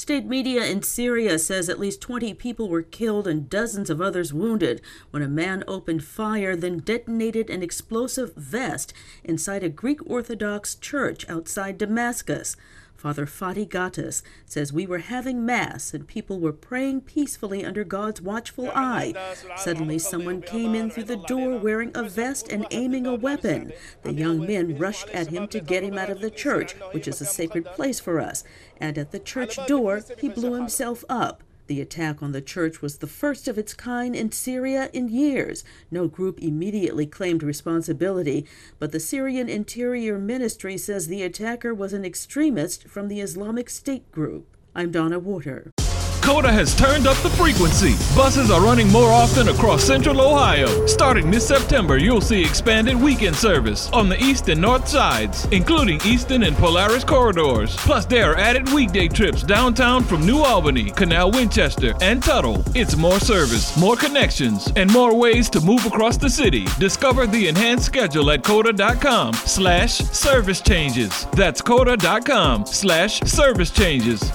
State media in Syria says at least 20 people were killed and dozens of others wounded when a man opened fire, then detonated an explosive vest inside a Greek Orthodox church outside Damascus. Father Fadi Gattas says we were having Mass and people were praying peacefully under God's watchful eye. Suddenly, someone came in through the door wearing a vest and aiming a weapon. The young men rushed at him to get him out of the church, which is a sacred place for us. And at the church door, he blew himself up. The attack on the church was the first of its kind in Syria in years. No group immediately claimed responsibility, but the Syrian Interior Ministry says the attacker was an extremist from the Islamic State group. I'm Donna Warder. COTA has turned up the frequency. Buses are running more often across central Ohio. Starting this September, you'll see expanded weekend service on the east and north sides, including Easton and Polaris corridors. Plus, there are added weekday trips downtown from New Albany, Canal Winchester, and Tuttle. It's more service, more connections, and more ways to move across the city. Discover the enhanced schedule at COTA.com/service changes. That's COTA.com/service changes.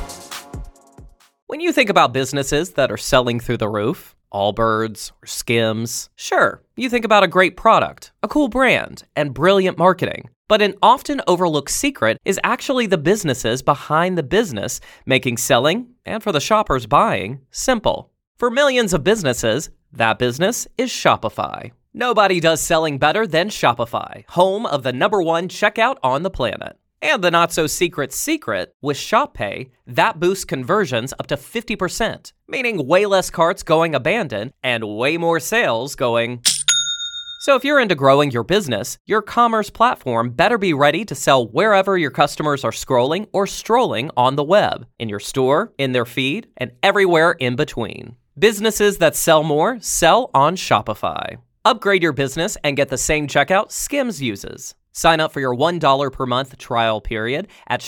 When you think about businesses that are selling through the roof, Allbirds or Skims, sure, you think about a great product, a cool brand, and brilliant marketing. But an often overlooked secret is actually the businesses behind the business, making selling, and for the shoppers buying, simple. For millions of businesses, that business is Shopify. Nobody does selling better than Shopify, home of the #1 checkout on the planet. And the not-so-secret secret, with Shop Pay, that boosts conversions up to 50%, meaning way less carts going abandoned and way more sales going. So if you're into growing your business, your commerce platform better be ready to sell wherever your customers are scrolling or strolling on the web, in your store, in their feed, and everywhere in between. Businesses that sell more sell on Shopify. Upgrade your business and get the same checkout Skims uses. Sign up for your $1 per month trial period at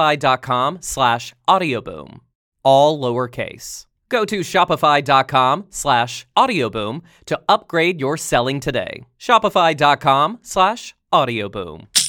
shopify.com/audioboom. All lowercase. Go to shopify.com/audioboom to upgrade your selling today. Shopify.com/audioboom.